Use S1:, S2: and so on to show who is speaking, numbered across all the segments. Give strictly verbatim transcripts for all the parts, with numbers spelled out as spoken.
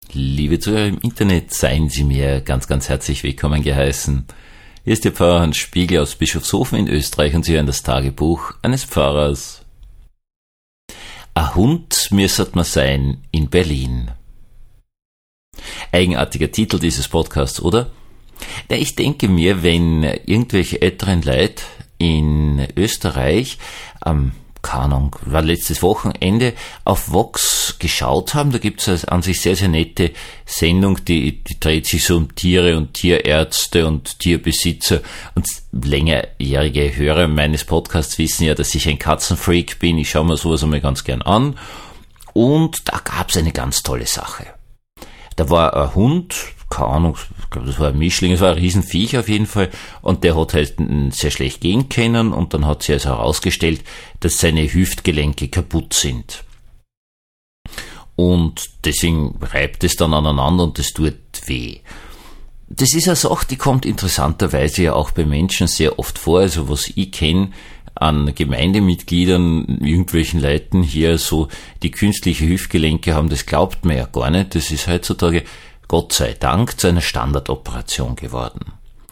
S1: Liebe Zuhörer im Internet, seien Sie mir ganz, ganz herzlich willkommen geheißen. Hier ist Ihr Pfarrer Hans Spiegel aus Bischofshofen in Österreich und Sie hören das Tagebuch eines Pfarrers. Ein Hund müsset man sein in Berlin. Eigenartiger Titel dieses Podcasts, oder? Ja, ich denke mir, wenn irgendwelche älteren Leute in Österreich am keine Ahnung, war letztes Wochenende auf Vox geschaut haben, da gibt es an sich sehr, sehr nette Sendung, die, die dreht sich so um Tiere und Tierärzte und Tierbesitzer, und längerjährige Hörer meines Podcasts wissen ja, dass ich ein Katzenfreak bin, ich schaue mir sowas einmal ganz gern an, und da gab es eine ganz tolle Sache. Da war ein Hund, keine Ahnung, ich glaube, das war ein Mischling, es war ein Riesenviech auf jeden Fall, und der hat halt sehr schlecht gehen können, und dann hat sich also herausgestellt, dass seine Hüftgelenke kaputt sind. Und deswegen reibt es dann aneinander und das tut weh. Das ist eine Sache, die kommt interessanterweise ja auch bei Menschen sehr oft vor, also was ich kenne an Gemeindemitgliedern, irgendwelchen Leuten hier so, die künstliche Hüftgelenke haben, das glaubt man ja gar nicht, das ist heutzutage Gott sei Dank zu einer Standardoperation geworden.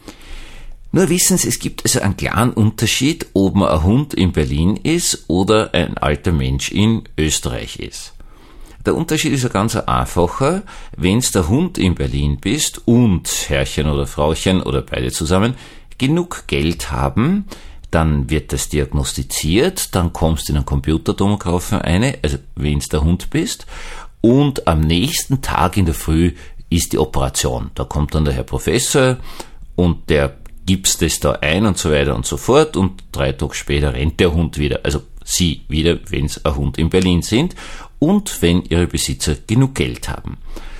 S1: Nur wissen Sie, es gibt also einen klaren Unterschied, ob man ein Hund in Berlin ist oder ein alter Mensch in Österreich ist. Der Unterschied ist ein ganz einfacher. Wenn du der Hund in Berlin bist und Herrchen oder Frauchen oder beide zusammen genug Geld haben, dann wird das diagnostiziert, dann kommst du in einen Computertomographen rein, also wenn du der Hund bist, und am nächsten Tag in der Früh ist die Operation. Da kommt dann der Herr Professor und der gipst das da ein und so weiter und so fort, und drei Tage später rennt der Hund wieder, also Sie wieder, wenn es ein Hund in Berlin sind und wenn Ihre Besitzer genug Geld haben.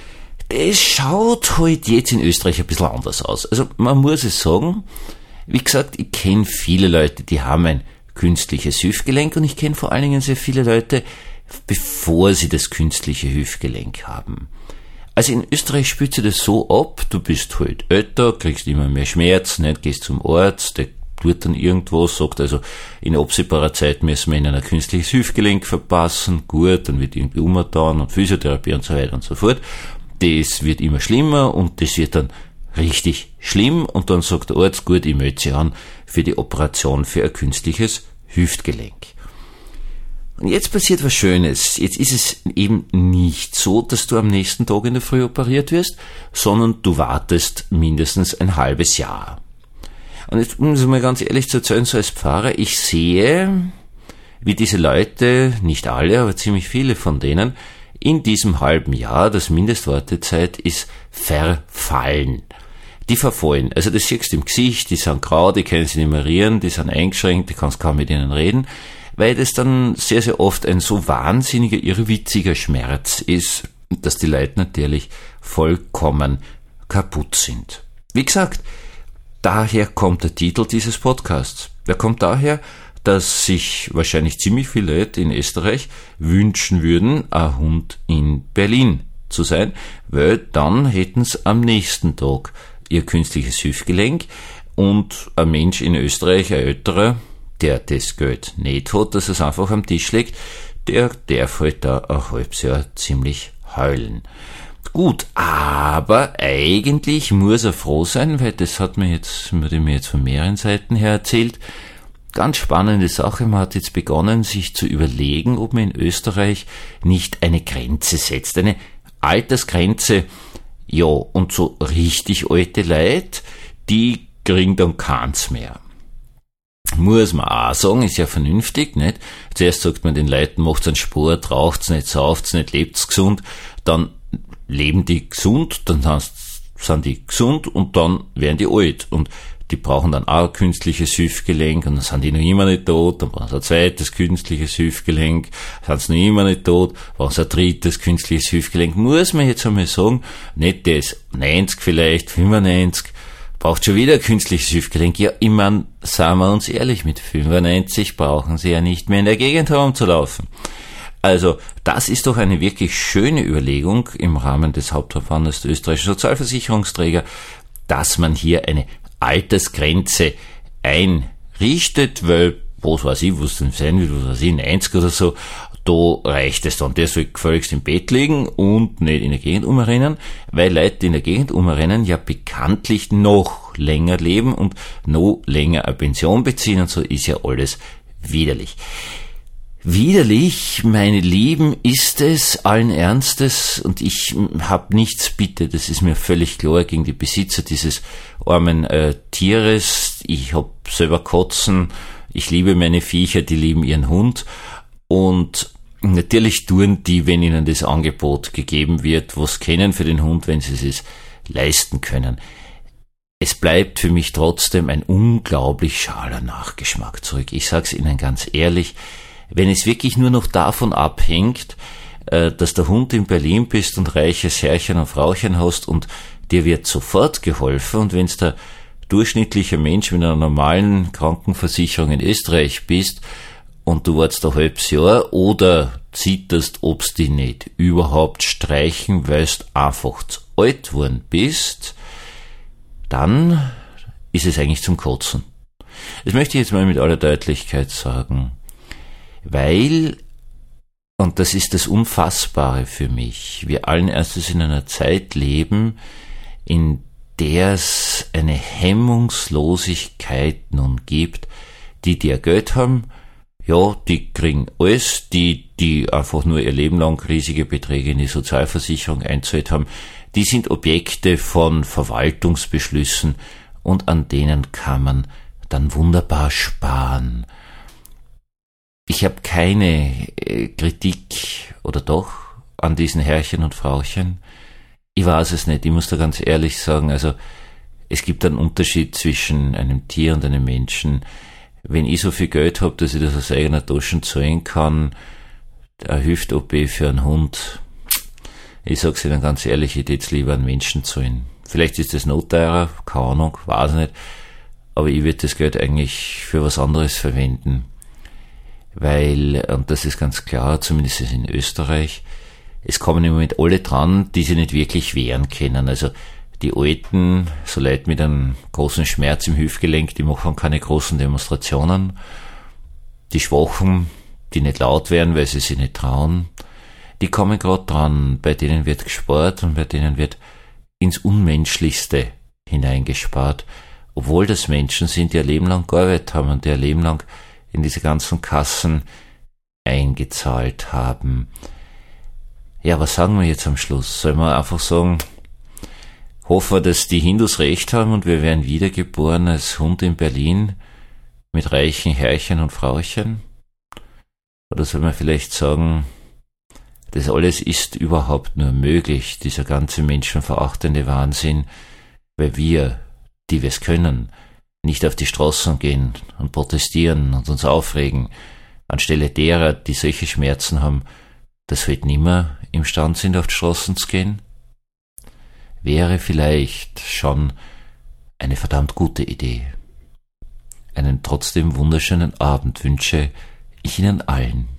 S1: Es schaut halt jetzt in Österreich ein bisschen anders aus. Also man muss es sagen, wie gesagt, ich kenne viele Leute, die haben ein künstliches Hüftgelenk, und ich kenne vor allen Dingen sehr viele Leute, bevor sie das künstliche Hüftgelenk haben. Also in Österreich spielt sich das so ab, du bist halt älter, kriegst immer mehr Schmerzen, nicht, gehst zum Arzt, der tut dann irgendwas, sagt also, in absehbarer Zeit müssen wir in ein künstliches Hüftgelenk verpassen, gut, dann wird irgendwie umgetan und Physiotherapie und so weiter und so fort. Das wird immer schlimmer und das wird dann richtig schlimm, und dann sagt der Arzt, gut, ich melde Sie an für die Operation für ein künstliches Hüftgelenk. Und jetzt passiert was Schönes. Jetzt ist es eben nicht so, dass du am nächsten Tag in der Früh operiert wirst, sondern du wartest mindestens ein halbes Jahr. Und jetzt muss ich mal ganz ehrlich zu erzählen, so als Pfarrer, ich sehe, wie diese Leute, nicht alle, aber ziemlich viele von denen, in diesem halben Jahr, das Mindestwartezeit ist, verfallen. Die verfallen. Also das siehst du im Gesicht, die sind grau, die können sich nicht mehr rühren, die sind eingeschränkt, du kannst kaum mit ihnen reden, weil das dann sehr, sehr oft ein so wahnsinniger, irrwitziger Schmerz ist, dass die Leute natürlich vollkommen kaputt sind. Wie gesagt, daher kommt der Titel dieses Podcasts. Der kommt daher, dass sich wahrscheinlich ziemlich viele Leute in Österreich wünschen würden, ein Hund in Berlin zu sein, weil dann hätten sie am nächsten Tag ihr künstliches Hüftgelenk, und ein Mensch in Österreich, ein älterer, der das Geld nicht hat, dass es einfach am Tisch liegt, der darf halt da ein halbes Jahr ziemlich heulen. Gut, aber eigentlich muss er froh sein, weil das hat mir jetzt, wurde mir jetzt von mehreren Seiten her erzählt. Ganz spannende Sache, man hat jetzt begonnen, sich zu überlegen, ob man in Österreich nicht eine Grenze setzt, eine Altersgrenze. Ja, und so richtig alte Leute, die kriegen dann keins mehr. Muss man auch sagen, ist ja vernünftig, nicht? Zuerst sagt man den Leuten, macht's einen Sport, raucht's nicht, sauft's nicht, lebt's gesund, dann leben die gesund, dann sind die gesund und dann werden die alt, und die brauchen dann auch ein künstliches Hüftgelenk, und dann sind die noch immer nicht tot, dann brauchen sie ein zweites künstliches Hüftgelenk, sind sie noch immer nicht tot, brauchen sie ein drittes künstliches Hüftgelenk. Muss man jetzt einmal sagen, nicht das neunzig vielleicht, fünfundneunzig, braucht schon wieder ein künstliches Hüftgelenk. Ja, ich mein, sagen wir uns ehrlich, mit fünfundneunzig brauchen sie ja nicht mehr in der Gegend herumzulaufen. Also, das ist doch eine wirklich schöne Überlegung im Rahmen des Hauptverbandes der österreichischen Sozialversicherungsträger, dass man hier eine Altersgrenze einrichtet, weil, was weiß ich, was denn sein will, was weiß ich, neunzig oder so, da reicht es dann. Der soll gefälligst im Bett liegen und nicht in der Gegend umrennen, weil Leute, die in der Gegend umrennen, ja bekanntlich noch länger leben und noch länger eine Pension beziehen und so ist ja alles widerlich. Widerlich, meine Lieben, ist es allen Ernstes und ich hab nichts bitte, das ist mir völlig klar, gegen die Besitzer dieses armen äh, Tieres. Ich hab selber Katzen, ich liebe meine Viecher, die lieben ihren Hund und natürlich tun die, wenn ihnen das Angebot gegeben wird, was kennen für den Hund, wenn sie es leisten können. Es bleibt für mich trotzdem ein unglaublich schaler Nachgeschmack zurück. Ich sag's Ihnen ganz ehrlich, wenn es wirklich nur noch davon abhängt, dass der Hund in Berlin bist und reiches Herrchen und Frauchen hast und dir wird sofort geholfen und wenn's der durchschnittliche Mensch mit einer normalen Krankenversicherung in Österreich bist und du wartest ein halbes Jahr oder zitterst, ob's die nicht überhaupt streichen, weil's einfach zu alt worden bist, dann ist es eigentlich zum Kotzen. Das möchte ich jetzt mal mit aller Deutlichkeit sagen. Weil, und das ist das Unfassbare für mich, wir allen erstes in einer Zeit leben, in der es eine Hemmungslosigkeit nun gibt, die, die ja Geld haben, ja, die kriegen alles, die, die einfach nur ihr Leben lang riesige Beträge in die Sozialversicherung einzahlt haben, die sind Objekte von Verwaltungsbeschlüssen und an denen kann man dann wunderbar sparen. Ich habe keine äh, Kritik, oder doch, an diesen Herrchen und Frauchen. Ich weiß es nicht, ich muss da ganz ehrlich sagen, also es gibt einen Unterschied zwischen einem Tier und einem Menschen. Wenn ich so viel Geld habe, dass ich das aus eigener Tasche zahlen kann, eine Hüft-O P für einen Hund, ich sag's Ihnen ganz ehrlich, ich hätte jetzt lieber einen Menschen zahlen. Vielleicht ist das noch teurer, keine Ahnung, weiß nicht, aber ich würde das Geld eigentlich für was anderes verwenden. Weil, und das ist ganz klar, zumindest in Österreich, es kommen im Moment alle dran, die sich nicht wirklich wehren können. Also die Alten, so Leute mit einem großen Schmerz im Hüftgelenk, die machen keine großen Demonstrationen. Die Schwachen, die nicht laut werden, weil sie sich nicht trauen, die kommen gerade dran, bei denen wird gespart und bei denen wird ins Unmenschlichste hineingespart, obwohl das Menschen sind, die ihr Leben lang gearbeitet haben und die ihr Leben lang in diese ganzen Kassen eingezahlt haben. Ja, was sagen wir jetzt am Schluss? Sollen wir einfach sagen, hoffen wir, dass die Hindus recht haben und wir werden wiedergeboren als Hund in Berlin mit reichen Herrchen und Frauchen? Oder soll man vielleicht sagen, das alles ist überhaupt nur möglich, dieser ganze menschenverachtende Wahnsinn, weil wir, die wir es können, nicht auf die Straßen gehen und protestieren und uns aufregen, anstelle derer, die solche Schmerzen haben, dass heute nimmer imstand sind, auf die Straßen zu gehen? Wäre vielleicht schon eine verdammt gute Idee. Einen trotzdem wunderschönen Abend wünsche ich Ihnen allen.